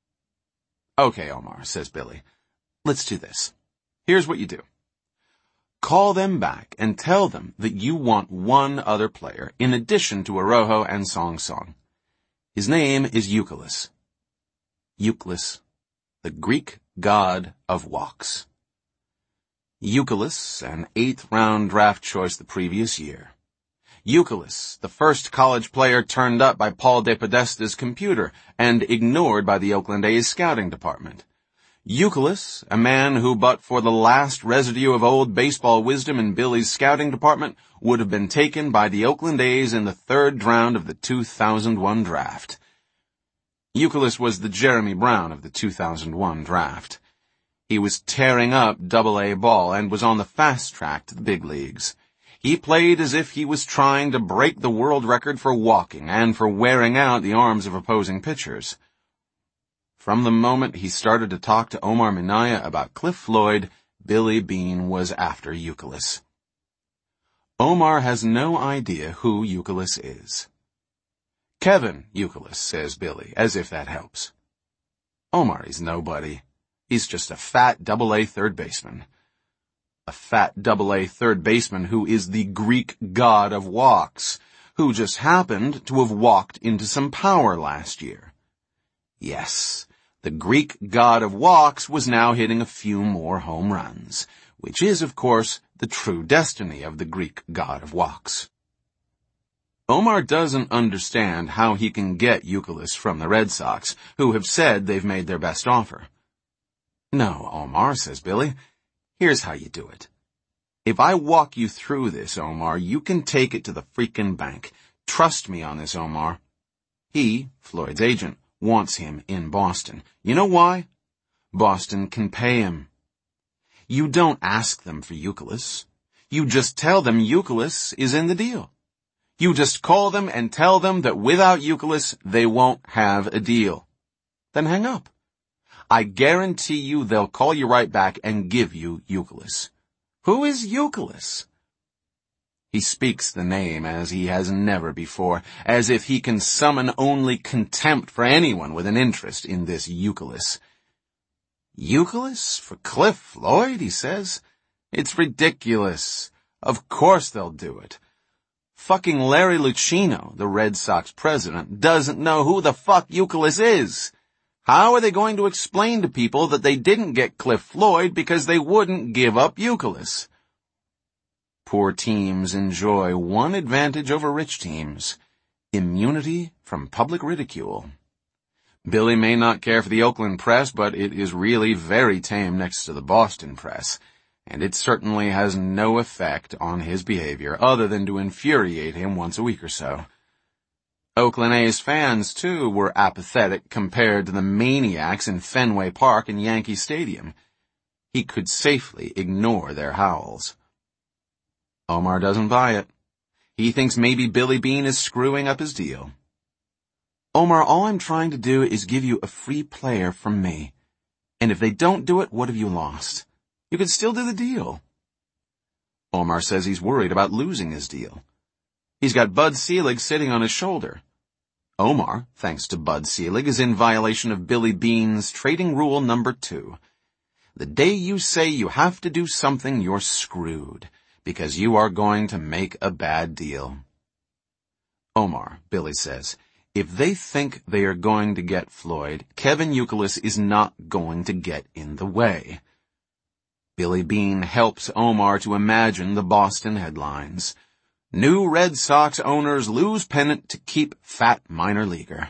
Okay, Omar, says Billy. Let's do this. Here's what you do. Call them back and tell them that you want one other player in addition to Arrojo and Song Song. His name is Youkilis. Youkilis, the Greek god of walks. Youkilis, an eighth round draft choice the previous year. Youkilis, the first college player turned up by Paul DePodesta's computer and ignored by the Oakland A's scouting department. Youkilis, a man who, but for the last residue of old baseball wisdom in Billy's scouting department, would have been taken by the Oakland A's in the third round of the two thousand one draft. Youkilis was the Jeremy Brown of the two thousand one draft. He was tearing up double A ball and was on the fast track to the big leagues. He played as if he was trying to break the world record for walking and for wearing out the arms of opposing pitchers. From the moment he started to talk to Omar Minaya about Cliff Floyd, Billy Beane was after Youkilis. Omar has no idea who Youkilis is. Kevin Youkilis, says Billy, as if that helps. Omar is nobody. He's just a fat double-A third baseman. A fat double-A third baseman who is the Greek god of walks, who just happened to have walked into some power last year. Yes, the Greek god of walks was now hitting a few more home runs, which is, of course, the true destiny of the Greek god of walks. Omar doesn't understand how he can get Youkilis from the Red Sox, who have said they've made their best offer. No, Omar, says Billy. Here's how you do it. If I walk you through this, Omar, you can take it to the freaking bank. Trust me on this, Omar. He, Floyd's agent, wants him in Boston. You know why? Boston can pay him. You don't ask them for Youkilis. You just tell them Youkilis is in the deal. You just call them and tell them that without Youkilis, they won't have a deal. Then hang up. I guarantee you they'll call you right back and give you Youkilis. Who is Youkilis? He speaks the name as he has never before, as if he can summon only contempt for anyone with an interest in this Youkilis. Youkilis for Cliff Floyd, he says. It's ridiculous. Of course they'll do it. Fucking Larry Lucchino, the Red Sox president, doesn't know who the fuck Youkilis is. How are they going to explain to people that they didn't get Cliff Floyd because they wouldn't give up Youkilis? Poor teams enjoy one advantage over rich teams: immunity from public ridicule. Billy may not care for the Oakland press, but it is really very tame next to the Boston press, and it certainly has no effect on his behavior other than to infuriate him once a week or so. Oakland A's fans, too, were apathetic compared to the maniacs in Fenway Park and Yankee Stadium. He could safely ignore their howls. Omar doesn't buy it. He thinks maybe Billy Beane is screwing up his deal. Omar, all I'm trying to do is give you a free player from me. And if they don't do it, what have you lost? You can still do the deal. Omar says he's worried about losing his deal. He's got Bud Selig sitting on his shoulder. Omar, thanks to Bud Selig, is in violation of Billy Beane's trading rule number two. The day you say you have to do something, you're screwed, because you are going to make a bad deal. Omar, Billy says, if they think they are going to get Floyd, Kevin Youkilis is not going to get in the way. Billy Beane helps Omar to imagine the Boston headlines. New Red Sox owners lose pennant to keep fat minor leaguer.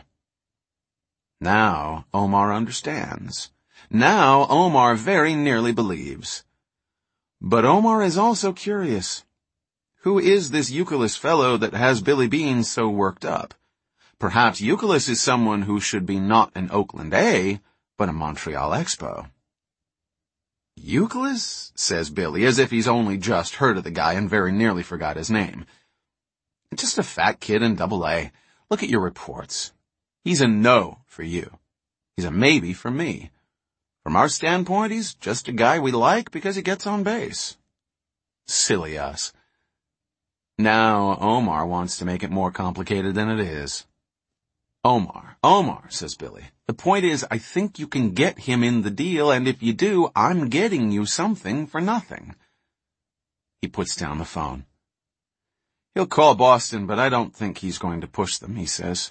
Now Omar understands. Now Omar very nearly believes. But Omar is also curious. Who is this Youkilis fellow that has Billy Beane so worked up? Perhaps Youkilis is someone who should be not an Oakland A, but a Montreal Expo. Youkilis? Says Billy, as if he's only just heard of the guy and very nearly forgot his name. Just a fat kid in double A. Look at your reports. He's a no for you. He's a maybe for me. From our standpoint, he's just a guy we like because he gets on base. Silly us. Now Omar wants to make it more complicated than it is. Omar, Omar, says Billy. The point is, I think you can get him in the deal, and if you do, I'm getting you something for nothing. He puts down the phone. He'll call Boston, but I don't think he's going to push them, he says.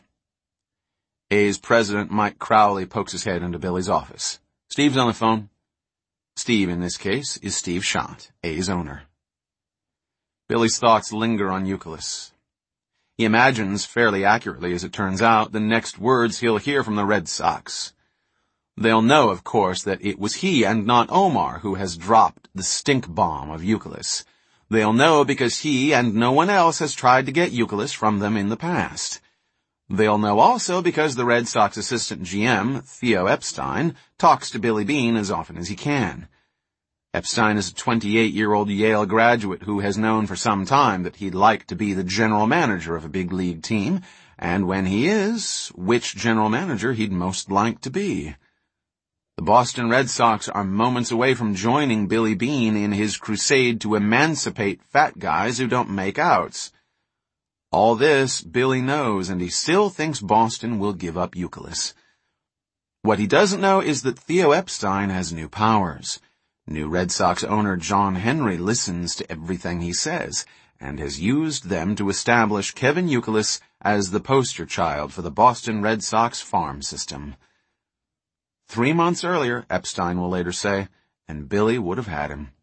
A's president Mike Crowley pokes his head into Billy's office. Steve's on the phone. Steve, in this case, is Steve Schott, A's owner. Billy's thoughts linger on Youkilis. He imagines, fairly accurately as it turns out, the next words he'll hear from the Red Sox. They'll know, of course, that it was he and not Omar who has dropped the stink bomb of Youkilis. They'll know because he and no one else has tried to get Youkilis from them in the past. They'll know also because the Red Sox assistant G M, Theo Epstein, talks to Billy Beane as often as he can. Epstein is a twenty-eight-year-old Yale graduate who has known for some time that he'd like to be the general manager of a big league team, and when he is, which general manager he'd most like to be. The Boston Red Sox are moments away from joining Billy Beane in his crusade to emancipate fat guys who don't make outs. All this Billy knows, and he still thinks Boston will give up Youkilis. What he doesn't know is that Theo Epstein has new powers. New Red Sox owner John Henry listens to everything he says, and has used them to establish Kevin Youkilis as the poster child for the Boston Red Sox farm system. Three months earlier, Epstein will later say, and Billy would have had him.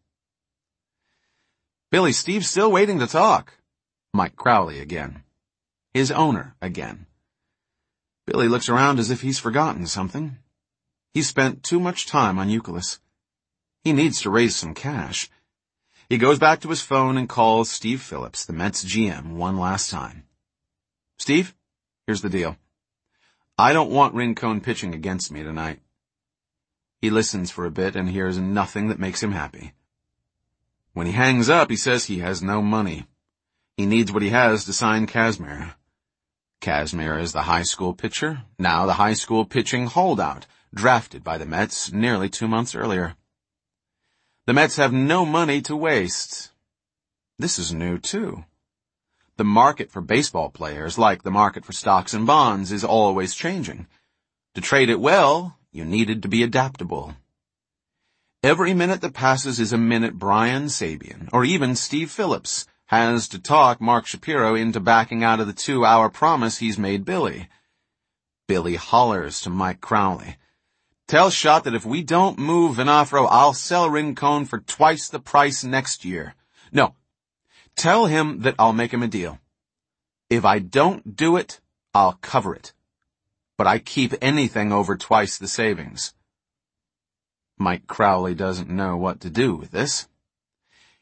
Billy, Steve's still waiting to talk. Mike Crowley again. His owner again. Billy looks around as if he's forgotten something. He's spent too much time on Youkilis. He needs to raise some cash. He goes back to his phone and calls Steve Phillips, the Mets G M, one last time. Steve, here's the deal. I don't want Rincon pitching against me tonight. He listens for a bit and hears nothing that makes him happy. When he hangs up, he says he has no money. He needs what he has to sign Kazmir. Kazmir is the high school pitcher, now the high school pitching holdout, drafted by the Mets nearly two months earlier. The Mets have no money to waste. This is new, too. The market for baseball players, like the market for stocks and bonds, is always changing. To trade it well, you needed to be adaptable. Every minute that passes is a minute Brian Sabean, or even Steve Phillips, has to talk Mark Shapiro into backing out of the two-hour promise he's made Billy. Billy hollers to Mike Crowley. Tell Schott that if we don't move Venafro, I'll sell Rincon for twice the price next year. No, tell him that I'll make him a deal. If I don't do it, I'll cover it. But I keep anything over twice the savings. Mike Crowley doesn't know what to do with this.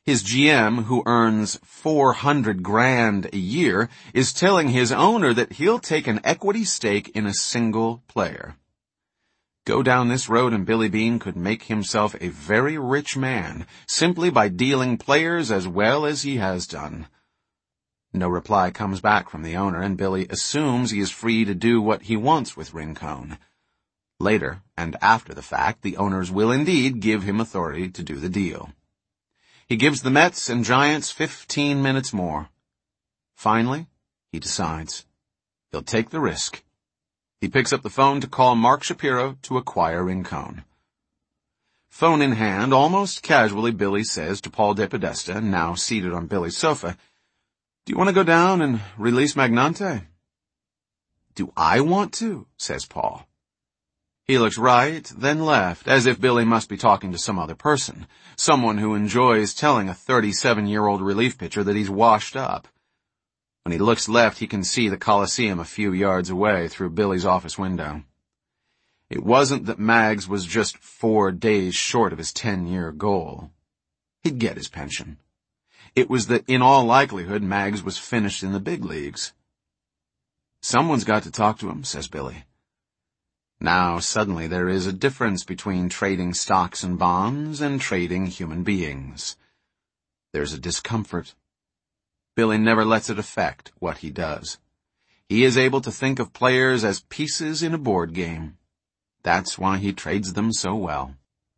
His G M, who earns four hundred grand a year, is telling his owner that he'll take an equity stake in a single player. Go down this road and Billy Beane could make himself a very rich man simply by dealing players as well as he has done. No reply comes back from the owner, and Billy assumes he is free to do what he wants with Rincon. Later, and after the fact, the owners will indeed give him authority to do the deal. He gives the Mets and Giants fifteen minutes more. Finally, he decides. He'll take the risk. He picks up the phone to call Mark Shapiro to acquire Rincon. Phone in hand, almost casually, Billy says to Paul DePodesta, now seated on Billy's sofa, "Do you want to go down and release Magnante?" "Do I want to?" says Paul. He looks right, then left, as if Billy must be talking to some other person, someone who enjoys telling a thirty-seven-year-old relief pitcher that he's washed up. When he looks left, he can see the Coliseum a few yards away through Billy's office window. It wasn't that Mags was just four days short of his ten-year goal. He'd get his pension. It was that, in all likelihood, Mags was finished in the big leagues. "Someone's got to talk to him," says Billy. Now, suddenly, there is a difference between trading stocks and bonds and trading human beings. There's a discomfort. Billy never lets it affect what he does. He is able to think of players as pieces in a board game. That's why he trades them so well.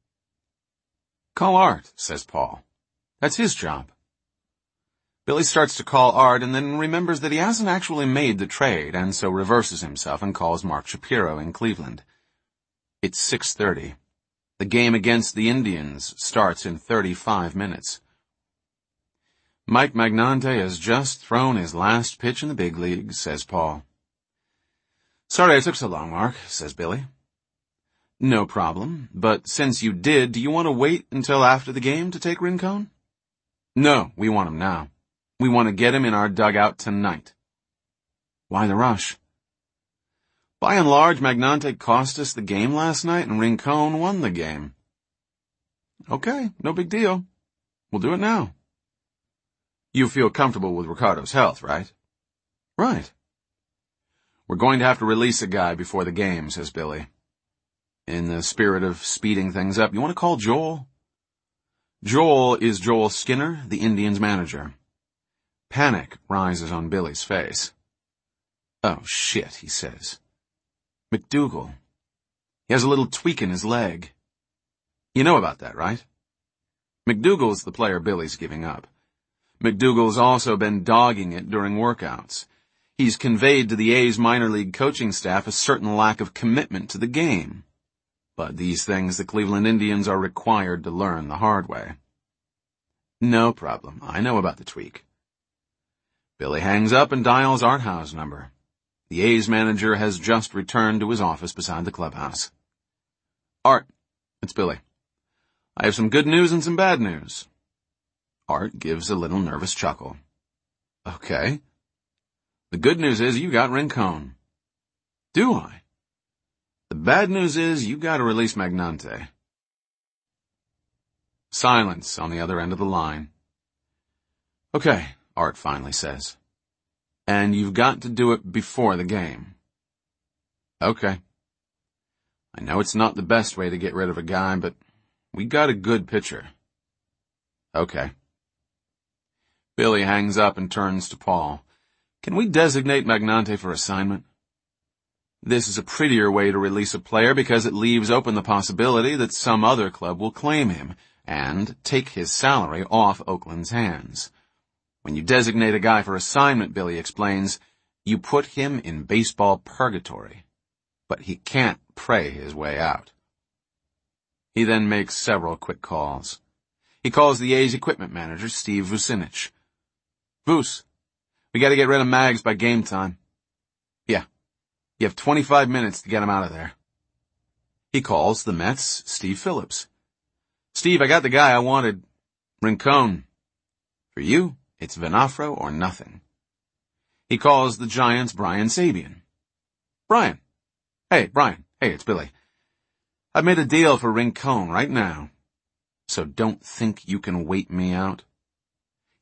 "Call Art," says Paul. That's his job. Billy starts to call Art and then remembers that he hasn't actually made the trade, and so reverses himself and calls Mark Shapiro in Cleveland. It's six thirty. The game against the Indians starts in thirty-five minutes. "Mike Magnante has just thrown his last pitch in the big leagues," says Paul. "Sorry I took so long, Mark," says Billy. "No problem, but since you did, do you want to wait until after the game to take Rincon?" "No, we want him now. We want to get him in our dugout tonight." "Why the rush?" "By and large, Magnante cost us the game last night, and Rincon won the game." "Okay, no big deal. We'll do it now." "You feel comfortable with Ricardo's health, right?" "Right." "We're going to have to release a guy before the game," says Billy. In the spirit of speeding things up, you want to call Joel? Joel is Joel Skinner, the Indians' manager. Panic rises on Billy's face. "Oh, shit," he says. "McDougal. He has a little tweak in his leg. You know about that, right?" McDougal's the player Billy's giving up. McDougal's also been dogging it during workouts. He's conveyed to the A's minor league coaching staff a certain lack of commitment to the game. But these things the Cleveland Indians are required to learn the hard way. "No problem. I know about the tweak." Billy hangs up and dials Art Howe's number. The A's manager has just returned to his office beside the clubhouse. "Art, it's Billy. I have some good news and some bad news." Art gives a little nervous chuckle. "Okay. The good news is you got Rincon." "Do I?" "The bad news is you got to release Magnante." Silence on the other end of the line. "Okay," Art finally says. "And you've got to do it before the game." "Okay. I know it's not the best way to get rid of a guy, but we got a good pitcher." "Okay." Billy hangs up and turns to Paul. "Can we designate Magnante for assignment? This is a prettier way to release a player because it leaves open the possibility that some other club will claim him and take his salary off Oakland's hands. When you designate a guy for assignment," Billy explains, "you put him in baseball purgatory. But he can't pray his way out." He then makes several quick calls. He calls the A's equipment manager, Steve Vucinich. "Vus, we gotta get rid of Mags by game time." "Yeah. You have twenty-five minutes to get him out of there." He calls the Mets' Steve Phillips. "Steve, I got the guy I wanted. Rincon. For you, it's Venafro or nothing." He calls the Giants' Brian Sabian. "Brian. Hey, Brian. Hey, it's Billy. I've made a deal for Rincon right now. So don't think you can wait me out.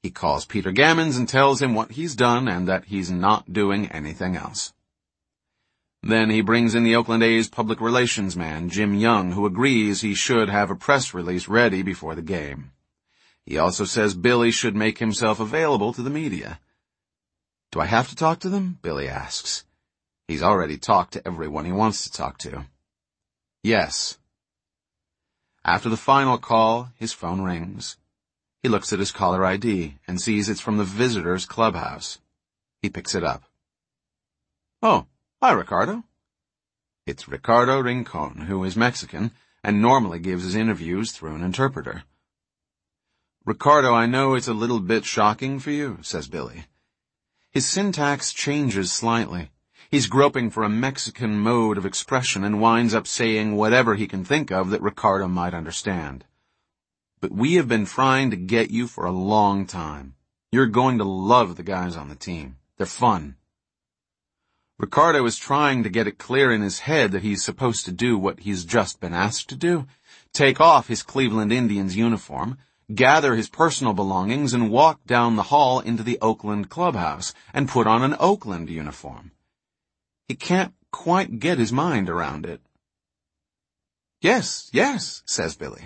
He calls Peter Gammons and tells him what he's done and that he's not doing anything else. Then he brings in the Oakland A's public relations man, Jim Young, who agrees he should have a press release ready before the game. He also says Billy should make himself available to the media. Do I have to talk to them? Billy asks. He's already talked to everyone he wants to talk to. Yes. After the final call, his phone rings. He looks at his caller I D and sees it's from the visitors' clubhouse. He picks it up. Oh, hi, Ricardo. It's Ricardo Rincon, who is Mexican and normally gives his interviews through an interpreter. Ricardo, I know it's a little bit shocking for you, says Billy. His syntax changes slightly. He's groping for a Mexican mode of expression and winds up saying whatever he can think of that Ricardo might understand. But we have been trying to get you for a long time. You're going to love the guys on the team. They're fun. Ricardo is trying to get it clear in his head that he's supposed to do what he's just been asked to do. Take off his Cleveland Indians uniform, gather his personal belongings, and walk down the hall into the Oakland clubhouse and put on an Oakland uniform. He can't quite get his mind around it. Yes, yes, says Billy.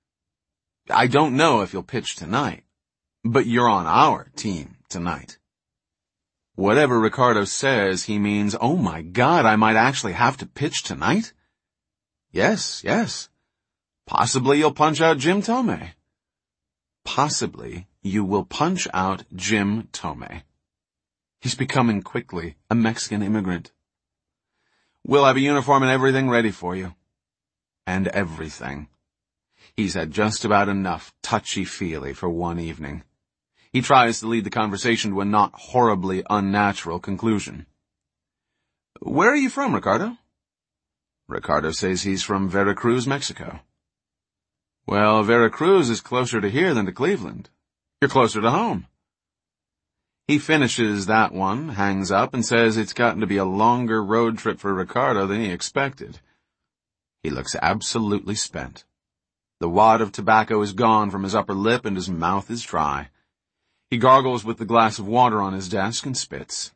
I don't know if you'll pitch tonight, but you're on our team tonight. Whatever Ricardo says, he means, oh my God, I might actually have to pitch tonight? Yes, yes. Possibly you'll punch out Jim Thome. Possibly you will punch out Jim Thome. He's becoming quickly a Mexican immigrant. We'll have a uniform and everything ready for you. And everything. He's had just about enough touchy-feely for one evening. He tries to lead the conversation to a not horribly unnatural conclusion. Where are you from, Ricardo? Ricardo says he's from Veracruz, Mexico. Well, Veracruz is closer to here than to Cleveland. You're closer to home. He finishes that one, hangs up, and says it's gotten to be a longer road trip for Ricardo than he expected. He looks absolutely spent. The wad of tobacco is gone from his upper lip and his mouth is dry. He gargles with the glass of water on his desk and spits.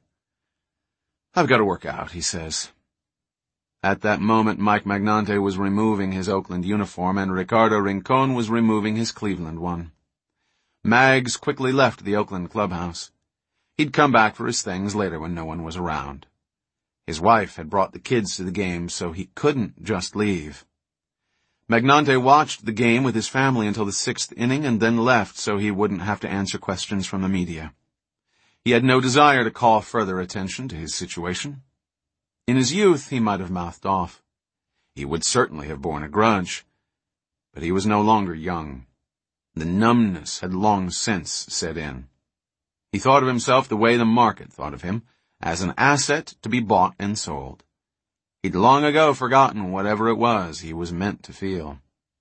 I've got to work out, he says. At that moment, Mike Magnante was removing his Oakland uniform and Ricardo Rincon was removing his Cleveland one. Mags quickly left the Oakland clubhouse. He'd come back for his things later when no one was around. His wife had brought the kids to the game, so he couldn't just leave. Magnante watched the game with his family until the sixth inning and then left so he wouldn't have to answer questions from the media. He had no desire to call further attention to his situation. In his youth, he might have mouthed off. He would certainly have borne a grudge. But he was no longer young. The numbness had long since set in. He thought of himself the way the market thought of him, as an asset to be bought and sold. He'd long ago forgotten whatever it was he was meant to feel.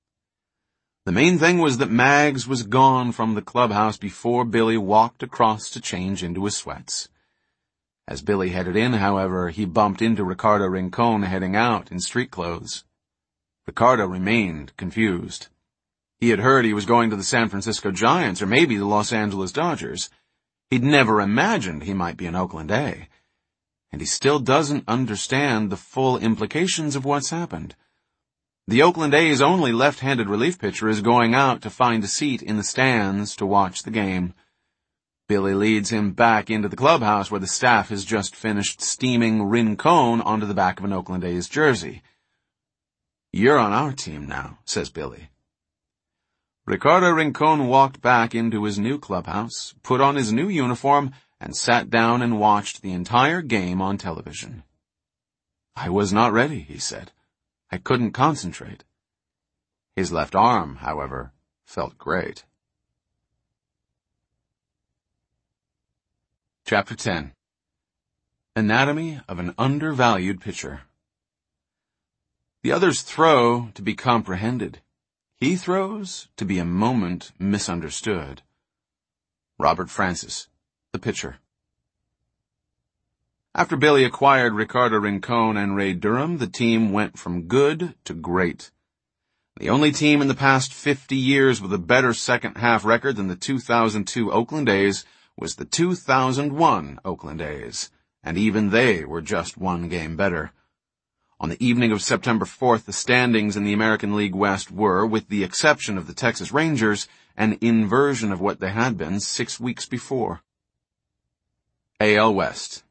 The main thing was that Mags was gone from the clubhouse before Billy walked across to change into his sweats. As Billy headed in, however, he bumped into Ricardo Rincon heading out in street clothes. Ricardo remained confused. He had heard he was going to the San Francisco Giants or maybe the Los Angeles Dodgers. He'd never imagined he might be an Oakland A. And he still doesn't understand the full implications of what's happened. The Oakland A's only left-handed relief pitcher is going out to find a seat in the stands to watch the game. Billy leads him back into the clubhouse where the staff has just finished steaming Rincon onto the back of an Oakland A's jersey. You're on our team now, says Billy. Ricardo Rincon walked back into his new clubhouse, put on his new uniform, and sat down and watched the entire game on television. I was not ready, he said. I couldn't concentrate. His left arm, however, felt great. Chapter ten. Anatomy of an Undervalued Pitcher. The others throw to be comprehended. He throws to be a moment misunderstood. Robert Francis, the pitcher. After Billy acquired Ricardo Rincon and Ray Durham, the team went from good to great. The only team in the past fifty years with a better second-half record than the two thousand two Oakland A's was the two thousand one Oakland A's, and even they were just one game better. On the evening of September fourth, the standings in the American League West were, with the exception of the Texas Rangers, an inversion of what they had been six weeks before. A L West.